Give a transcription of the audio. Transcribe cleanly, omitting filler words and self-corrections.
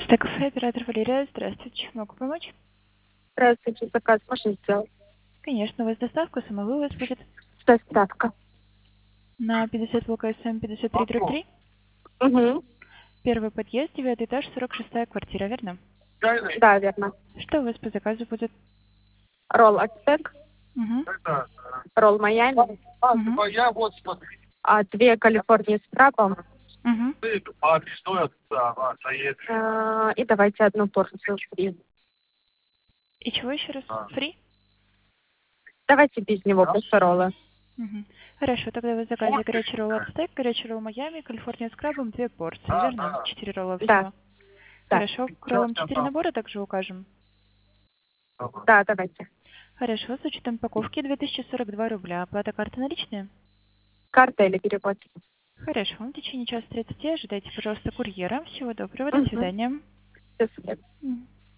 Стек-кафе, оператор Валерия. Здравствуйте. Чем могу помочь? Здравствуйте, заказ можно сделать? Конечно, у вас доставка, самовывоз будет Доставка. на 50 блока СМ 53/3. Угу. Первый подъезд, 9 этаж, 46-я квартира, верно? Да, верно. Что у вас по заказу будет? Ролл Ацтек, Угу. ролл Майами, Угу. две Калифорнии с крабом. Угу. И давайте одну порцию фри. И чего еще раз? Фри? Давайте без него просто роллы. Угу. Хорошо, тогда вы заказе горячий ролл Ацтек, горячий ролл Майами, Калифорния с крабом, 2 порции, верно? 4 ролла Да. всего. Да. Хорошо, к роллам 4 набора также укажем. Да, давайте. Хорошо, с учетом упаковки 2042 рубля. Оплата карты наличные? Карта или перевод? Хорошо, в течение часа 30 ожидайте, пожалуйста, курьера. Всего доброго, до Угу. свидания. До свидания. Мгм.